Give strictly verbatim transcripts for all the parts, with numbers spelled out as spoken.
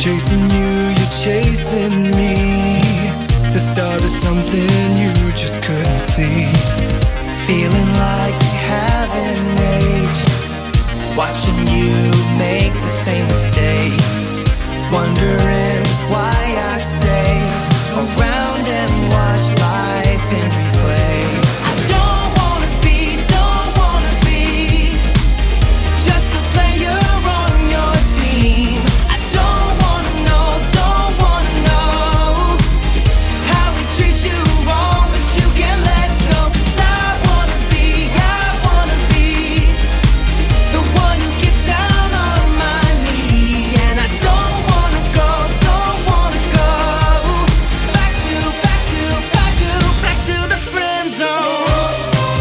chasing you, you're chasing me. The start of something you just couldn't see. Feeling like we haven't aged, watching you make the same mistakes, wondering why I stay around and watch life in replay. I don't wanna be, don't wanna be just a player on your team. I don't wanna know, don't wanna know how we treat you wrong, but you can't let go. 'Cause I wanna be, I wanna be the one who gets down on my knee. And I don't wanna go, don't wanna go back to, back to, back to, back to the friend zone.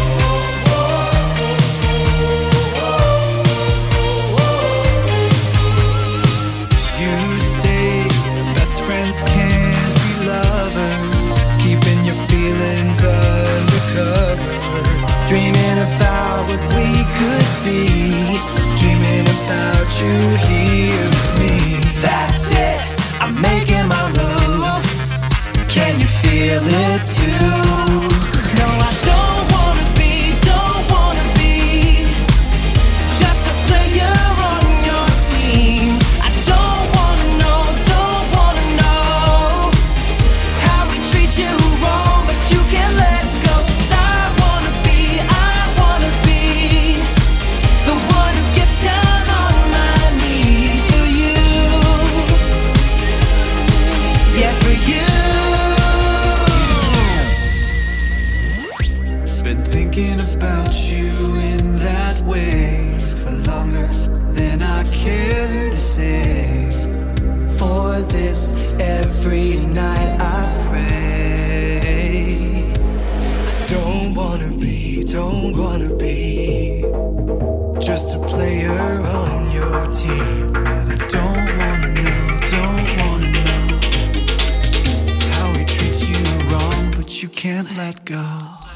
You say best friends can't be lovers, keeping your feelings undercover, dreaming about what we could be, dreaming about you here with me. That's it, I'm making my move. Can you feel it too? No, I don't wanna be, don't wanna be just a player on your team. I don't wanna know, don't wanna know how we treat you wrong, but you can't let go. 'Cause I wanna be, I wanna be the one who gets down on my knee for you. Yeah, for you. Been thinking about you in that way for longer than I care to say. For this every night I pray. Don't wanna be, don't wanna be just a player on your team. And I don't wanna know, don't wanna know how he treats you wrong, but you can't let go.